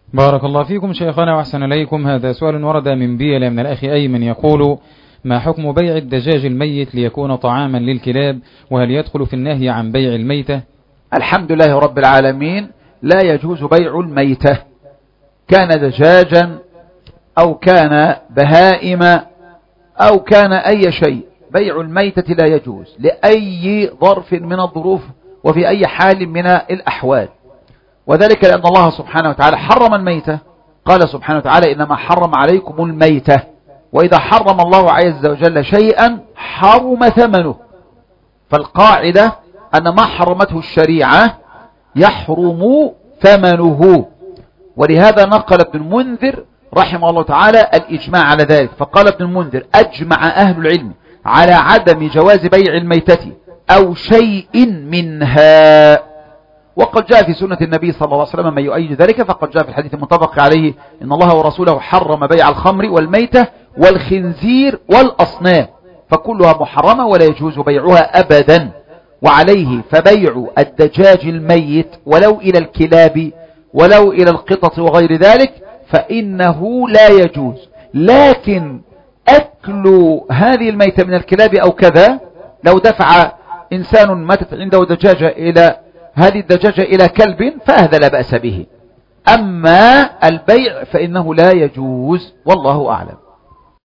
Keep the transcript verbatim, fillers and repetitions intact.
بارك الله فيكم شيخنا وأحسن إليكم. هذا سؤال ورد من بيلة من الأخ أيمن يقول: ما حكم بيع الدجاج الميت ليكون طعاما للكلاب، وهل يدخل في النهي عن بيع الميتة؟ الحمد لله رب العالمين، لا يجوز بيع الميتة، كان دجاجا أو كان بهائم أو كان أي شيء. بيع الميتة لا يجوز لأي ظرف من الظروف وفي أي حال من الأحوال، وذلك لأن الله سبحانه وتعالى حرم الميتة. قال سبحانه وتعالى: إنما حرم عليكم الميتة. وإذا حرم الله عز وجل شيئا حرم ثمنه، فالقاعدة أن ما حرمته الشريعة يحرم ثمنه. ولهذا نقل ابن المنذر رحمه الله تعالى الإجماع على ذلك، فقال ابن المنذر: أجمع أهل العلم على عدم جواز بيع الميتة أو شيء منها. وقد جاء في سنة النبي صلى الله عليه وسلم ما يؤيد ذلك، فقد جاء في الحديث المتفق عليه: إن الله ورسوله حرم بيع الخمر والميتة والخنزير والأصنام، فكلها محرمة ولا يجوز بيعها أبدا. وعليه فبيع الدجاج الميت ولو إلى الكلاب ولو إلى القطط وغير ذلك فإنه لا يجوز. لكن أكل هذه الميتة من الكلاب أو كذا، لو دفع إنسان ماتت عنده دجاجة إلى هذه الدجاجة إلى كلب فهذا لا بأس به. أما البيع فإنه لا يجوز، والله أعلم.